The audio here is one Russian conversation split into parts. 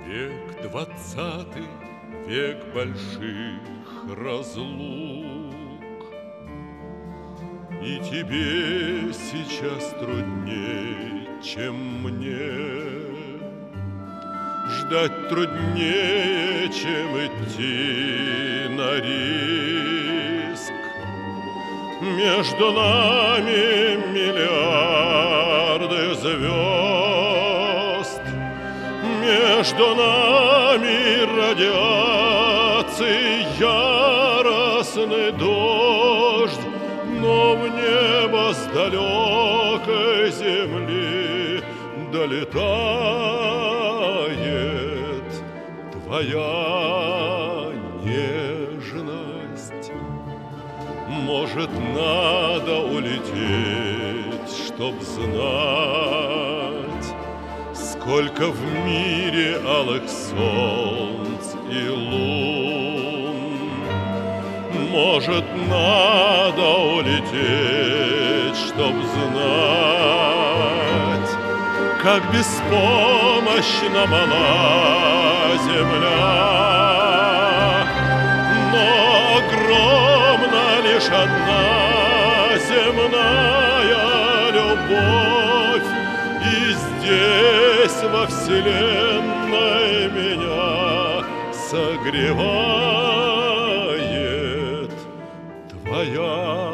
Век двадцатый, век больших разлук, и тебе сейчас трудней, чем мне. Ждать труднее, чем идти на риск. Между нами миллиарды звезд, между нами радиации яростный дождь, но в небо с далекой земли долетает твоя нежность. Может, надо улететь, чтоб знать, сколько в мире алых солнц и лун. Может, надо улететь, чтоб знать, как беспомощна мала земля. Но огромна лишь одна земная любовь, и здесь во вселенной меня согревает твоя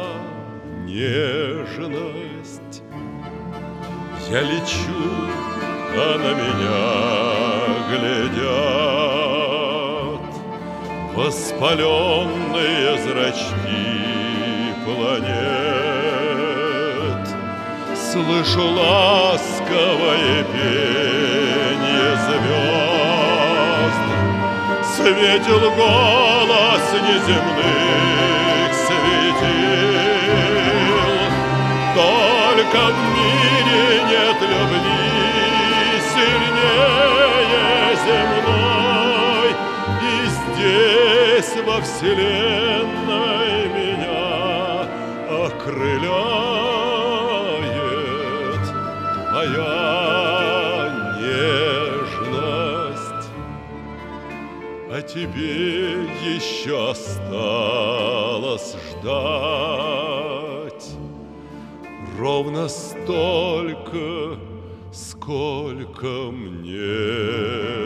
нежность. Я лечу, а на меня глядят воспаленные зрачки планет. Слышу ласковое пение звезд, светил голос неземных светил. Только в мире нет любви сильнее земной, и здесь во вселенной меня окрыляет твоя нежность. А тебе еще осталось ждать ровно столько, сколько мне.